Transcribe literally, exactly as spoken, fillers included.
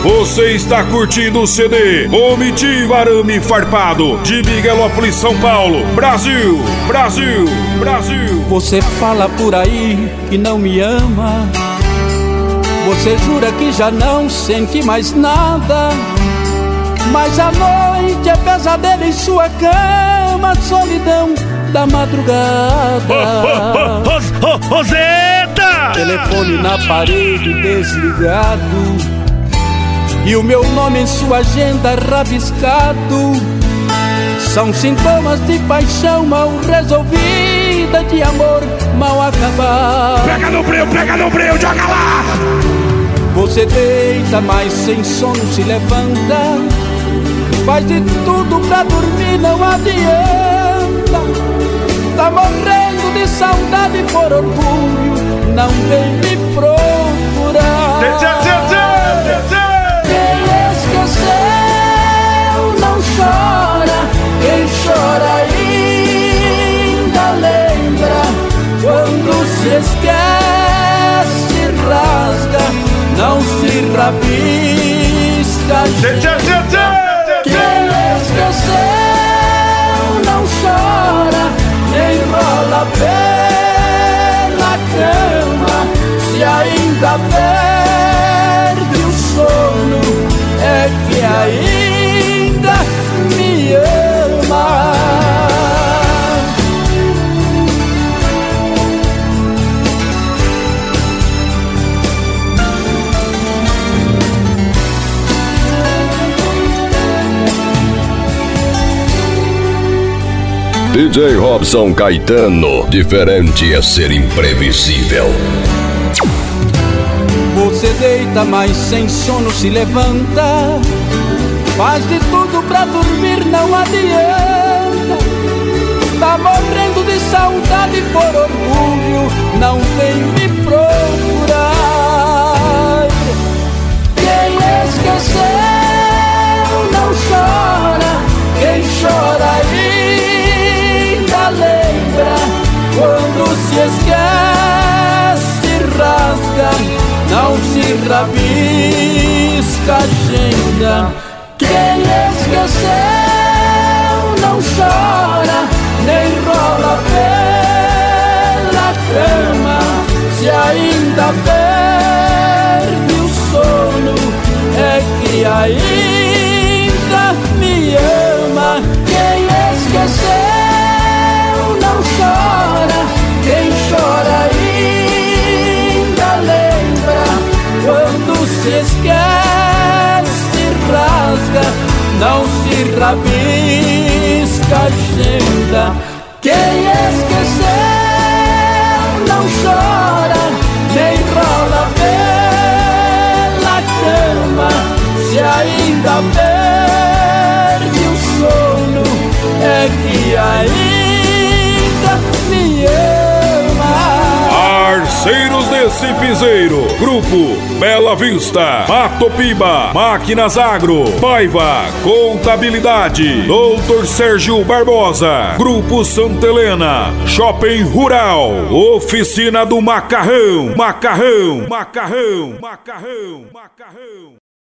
Você está curtindo o C D Comitiva Arame Farpado de Miguelópolis, São Paulo, Brasil, Brasil, Brasil. Você fala por aí que não me ama, você jura que já não sente mais nada, mas a noite é pesadelo em sua cama, solidão da madrugada. Ô, ô, ô, ô, Roseta! Telefone na parede desligado e o meu nome em sua agenda rabiscado. São sintomas de paixão mal resolvida, de amor mal acabado. Pega no breu, pega no breu, joga lá! Você deita, mas sem sono se levanta, faz de tudo pra dormir, não adianta. Tá morrendo de saudade por orgulho, não vem me procurar. Quem esqueceu não chora, quem chora ainda lembra. Quando se esquece rasga, não se rabisca. Quem esqueceu não chora, nem rola pela cama. Se ainda perde o sono, é que ainda me ama. D J Robson Caetano, diferente é ser imprevisível. Você deita, mas sem sono se levanta, faz de tudo pra dormir, não adianta. Tá morrendo de saudade por orgulho, não vem me procurar. Quem esqueceu não chora, quem chora ainda lembra. Quando se esquece rasga, não se rabisca a agenda. Quem esqueceu não chora, nem rola pela cama. Se ainda perde o sono, é que ainda me ama. Quem esqueceu não chora, quem chora ainda lembra. Quando se esquece rasga, não se rabisca a agenda. Quem esqueceu não chora, nem rola pela cama. Se ainda perde o sono, é que ainda me ama. Parceiros desse piseiro: Grupo Bela Vista, Mato Piba, Máquinas Agro, Paiva Contabilidade, Doutor Sérgio Barbosa, Grupo Santa Helena, Shopping Rural, Oficina do Macarrão, Macarrão, Macarrão, Macarrão, Macarrão.